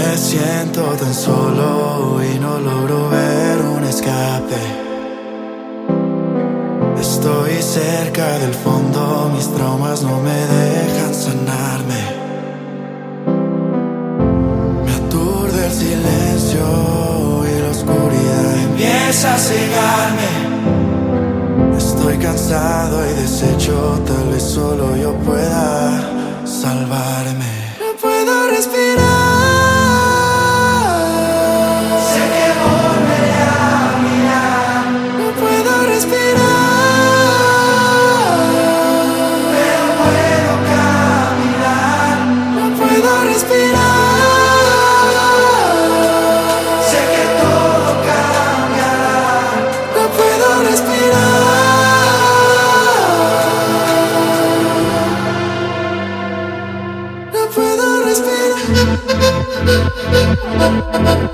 Me siento tan solo y no logro ver un escape. Estoy cerca del fondo, mis traumas no me dejan sanarme. Me aturde el silencio y la oscuridad empieza a cegarme. Estoy cansado y deshecho, tal vez solo yo pueda salvarme. No puedo respirar. Sé que volveré a mirar. No puedo respirar, pero puedo caminar. No puedo respirar. Sé que todo cambiará. No puedo respirar. No puedo respirar.